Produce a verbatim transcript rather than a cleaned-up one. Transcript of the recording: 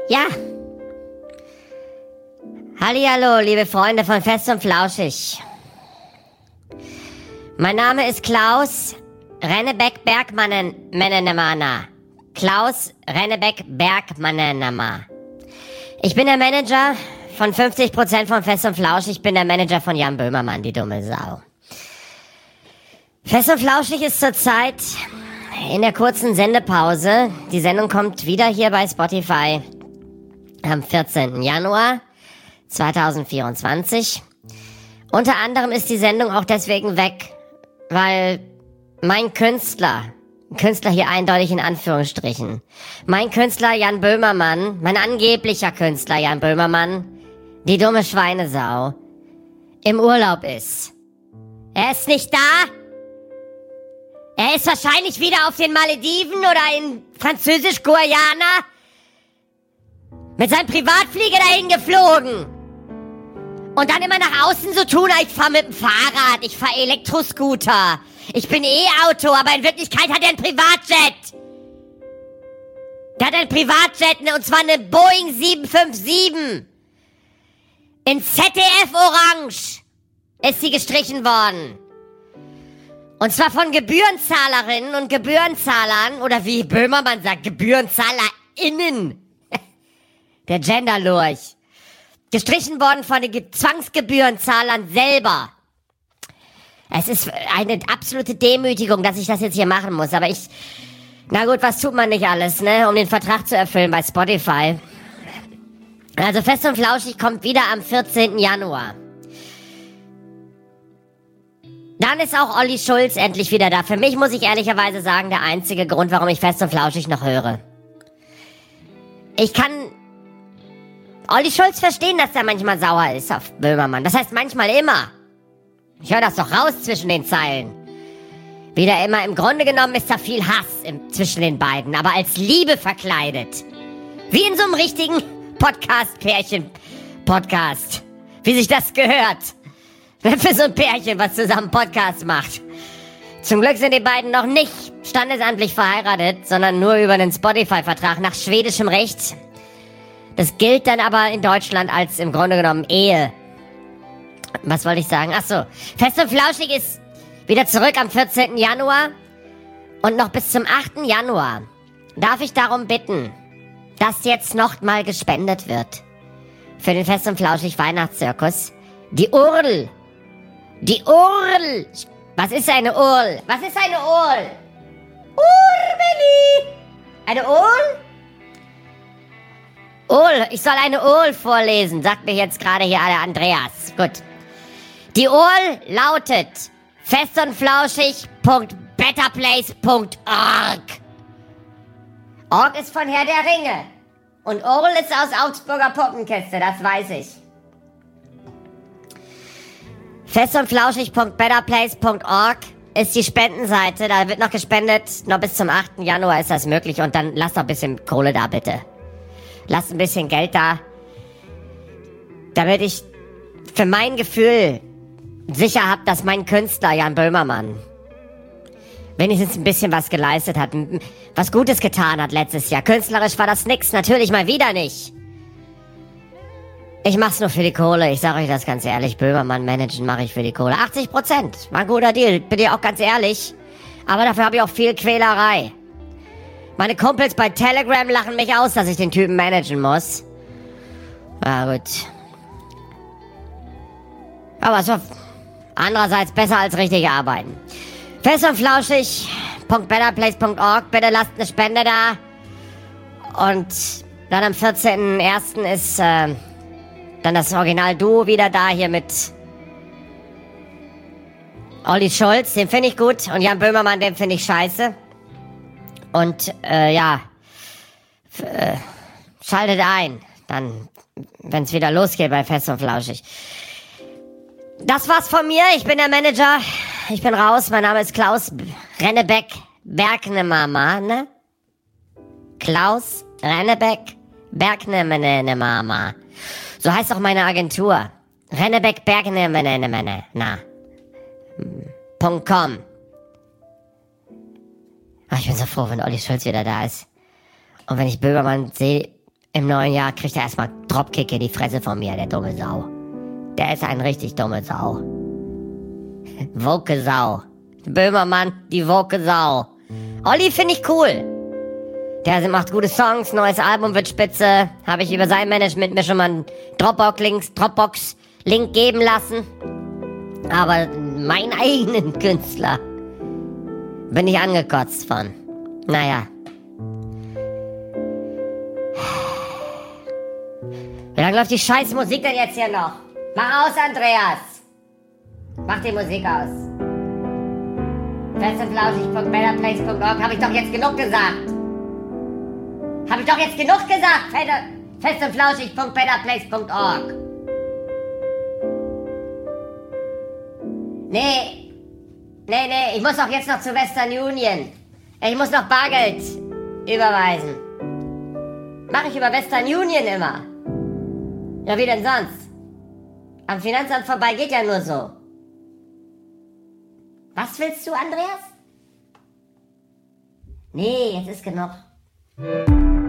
Ja. Hallihallo, liebe Freunde von Fest und Flauschig. Mein Name ist Klaus Rennebeck Bergmann-Mennenemana. Klaus Rennebeck Bergmann-Mennenemana. Ich bin der Manager von fünfzig Prozent von Fest und Flauschig. Ich bin der Manager von Jan Böhmermann, die dumme Sau. Fest und Flauschig ist zurzeit in der kurzen Sendepause. Die Sendung kommt wieder hier bei Spotify am vierzehnten Januar zweitausendvierundzwanzig. Unter anderem ist die Sendung auch deswegen weg, weil mein Künstler, Künstler hier eindeutig in Anführungsstrichen, mein Künstler Jan Böhmermann, mein angeblicher Künstler Jan Böhmermann, die dumme Schweinesau, im Urlaub ist. Er ist nicht da. Er ist wahrscheinlich wieder auf den Malediven oder in Französisch-Guayana mit seinem Privatflieger dahin geflogen. Und dann immer nach außen so tun, ich fahre mit dem Fahrrad, ich fahre Elektroscooter, ich bin E-Auto, aber in Wirklichkeit hat er ein Privatjet. Der hat ein Privatjet, und zwar eine Boeing sieben fünf sieben. In Z D F Orange ist sie gestrichen worden. Und zwar von Gebührenzahlerinnen und Gebührenzahlern, oder wie Böhmermann sagt, GebührenzahlerInnen. Der Genderlurch. Gestrichen worden von den Ge- Zwangsgebührenzahlern selber. Es ist eine absolute Demütigung, dass ich das jetzt hier machen muss. Aber ich, na gut, was tut man nicht alles, ne, um den Vertrag zu erfüllen bei Spotify. Also Fest und Flauschig kommt wieder am vierzehnten Januar. Dann ist auch Olli Schulz endlich wieder da. Für mich, muss ich ehrlicherweise sagen, der einzige Grund, warum ich Fest und Flauschig noch höre. Ich kann Olli Schulz verstehen, dass er manchmal sauer ist auf Böhmermann. Das heißt manchmal immer. Ich höre das doch raus zwischen den Zeilen. Wieder immer, im Grunde genommen ist da viel Hass im, zwischen den beiden, aber als Liebe verkleidet. Wie in so einem richtigen Podcast-Pärchen-Podcast. Wie sich das gehört. Für so ein Pärchen, was zusammen Podcast macht. Zum Glück sind die beiden noch nicht standesamtlich verheiratet, sondern nur über einen Spotify-Vertrag nach schwedischem Recht. Das gilt dann aber in Deutschland als im Grunde genommen Ehe. Was wollte ich sagen? Ach so. Fest und Flauschig ist wieder zurück am vierzehnten Januar. Und noch bis zum achten Januar darf ich darum bitten, dass jetzt noch mal gespendet wird. Für den Fest und Flauschig Weihnachtszirkus. Die Url. Die Url. Was ist eine Url? Was ist eine Url? Urbeli. Eine Url? Url. Ich soll eine Url vorlesen, sagt mir jetzt gerade hier der Andreas. Gut. Die Url lautet festundflauschig punkt betterplace punkt org. Org ist von Herr der Ringe. Und Url ist aus Augsburger Puppenkiste, das weiß ich. festundflauschig punkt betterplace punkt org ist die Spendenseite. Da wird noch gespendet. Noch bis zum achten Januar ist das möglich. Und dann lasst doch ein bisschen Kohle da, bitte. Lasst ein bisschen Geld da. Damit ich für mein Gefühl sicher habe, dass mein Künstler Jan Böhmermann wenigstens ein bisschen was geleistet hat. Was Gutes getan hat letztes Jahr. Künstlerisch war das nix. Natürlich mal wieder nicht. Ich mach's nur für die Kohle, ich sage euch das ganz ehrlich, Böhmermann managen mache ich für die Kohle. achtzig Prozent, war ein guter Deal, bin ich auch ganz ehrlich. Aber dafür habe ich auch viel Quälerei. Meine Kumpels bei Telegram lachen mich aus, dass ich den Typen managen muss. Na gut. Aber so, andererseits besser als richtig arbeiten. Fest und flauschig punkt betterplace punkt org, bitte lasst eine Spende da. Und dann am vierzehnten ersten ist... Äh, Dann das Original-Duo wieder da hier mit Olli Schulz, den finde ich gut. Und Jan Böhmermann, den finde ich scheiße. Und, äh, ja. F- äh, schaltet ein. Dann, wenn es wieder losgeht bei Fest und Flauschig. Das war's von mir. Ich bin der Manager. Ich bin raus. Mein Name ist Klaus Rennebeck Bergnemama, ne? Klaus Rennebeck Bergnemama. So heißt auch meine Agentur. Rennebeck Bergnemene, na. Punkt com. Ach, ich bin so froh, wenn Olli Schulz wieder da ist. Und wenn ich Böhmermann sehe, Im neuen Jahr kriegt er erstmal Dropkick in die Fresse von mir, der dumme Sau. Der ist ein richtig dumme Sau. Woke Sau. Böhmermann, die woke Sau. Olli finde ich cool. Der macht gute Songs, neues Album wird spitze. Habe ich über sein Management mir schon mal einen Dropbox-Link Dropbox Link geben lassen. Aber meinen eigenen Künstler bin ich angekotzt von. Naja. Wie lange läuft die scheiß Musik denn jetzt hier noch? Mach aus, Andreas! Mach die Musik aus. festundflauschig punkt betterplace punkt org habe ich doch jetzt genug gesagt. Habe ich doch jetzt genug gesagt, festundflauschig punkt betterplace punkt org. Nee, nee, nee, ich muss auch jetzt noch zu Western Union. Ich muss noch Bargeld überweisen. Mache ich über Western Union immer. Ja, wie denn sonst? Am Finanzamt vorbei geht ja nur so. Was willst du, Andreas? Nee, jetzt ist genug.